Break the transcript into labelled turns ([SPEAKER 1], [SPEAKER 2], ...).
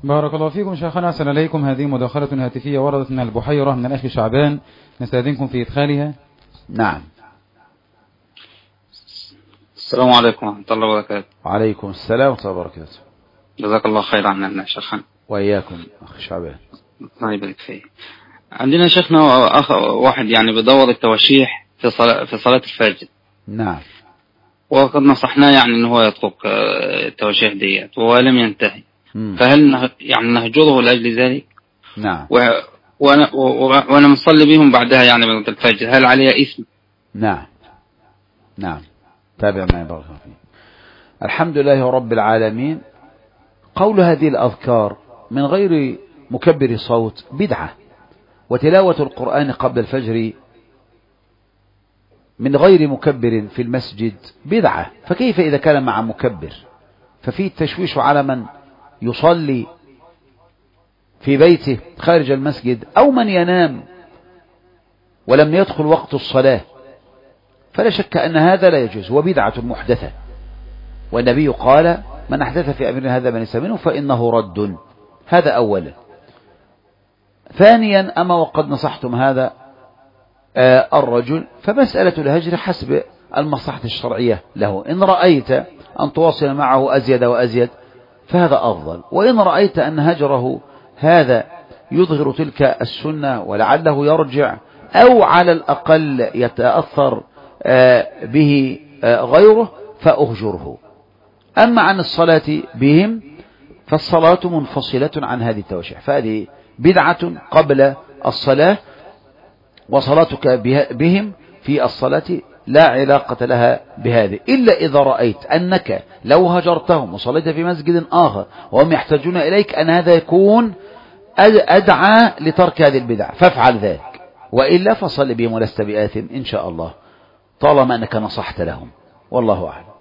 [SPEAKER 1] بارك الله فيكم شيخنا، أحسن إليكم. هذه مداخلة هاتفية وردت من البحيرة من الأخ شعبان، نستأذنكم في إدخالها.
[SPEAKER 2] نعم.
[SPEAKER 3] السلام عليكم ورحمة الله وبركاته.
[SPEAKER 2] وعليكم السلام ورحمة الله وبركاته.
[SPEAKER 3] جزاك الله خير عنا شيخنا.
[SPEAKER 2] وإياكم أخ شعبان.
[SPEAKER 3] الله يبارك فيه. عندنا شيخنا واحد يعني بدور التوشيح في صلاة الفجر.
[SPEAKER 2] نعم.
[SPEAKER 3] وقد نصحناه يعني ان هو يترك التوشيح ديت وهو لم ينتهي. فهل يعني نهجره لأجل ذلك؟
[SPEAKER 2] نعم.
[SPEAKER 3] وانا مصلي بهم بعدها يعني من الفجر، هل عليه إثم؟
[SPEAKER 2] نعم. نعم. تابع معي بارك الله فيك. الحمد لله رب العالمين. قول هذه الأذكار من غير مكبر صوت بدعة، وتلاوة القرآن قبل الفجر من غير مكبر في المسجد بدعة، فكيف إذا كان مع مكبر؟ ففيه التشويش على من يصلي في بيته خارج المسجد أو من ينام ولم يدخل وقت الصلاة، فلا شك أن هذا لا يجوز وبدعة محدثة، والنبي قال من أحدث في أمرنا هذا ما ليس منه فإنه رد. هذا أولا. ثانيا، أما وقد نصحتم هذا الرجل، فمسألة الهجر حسب المصلحة الشرعية له. إن رأيت أن تواصل معه أزيد وأزيد فهذا أفضل، وإن رأيت أن هجره هذا يظهر تلك السنة ولعله يرجع أو على الأقل يتأثر به غيره فأهجره. أما عن الصلاة بهم فالصلاة منفصلة عن هذه التوشيح، فهذه بدعة قبل الصلاة، وصلاتك بهم في الصلاة لا علاقة لها بهذه، إلا إذا رأيت أنك لو هجرتهم وصليت في مسجد آخر وهم يحتاجون إليك أن هذا يكون أدعى لترك هذه البدع فافعل ذلك، وإلا فصل بهم ولست بآثم إن شاء الله طالما أنك نصحت لهم، والله أعلم.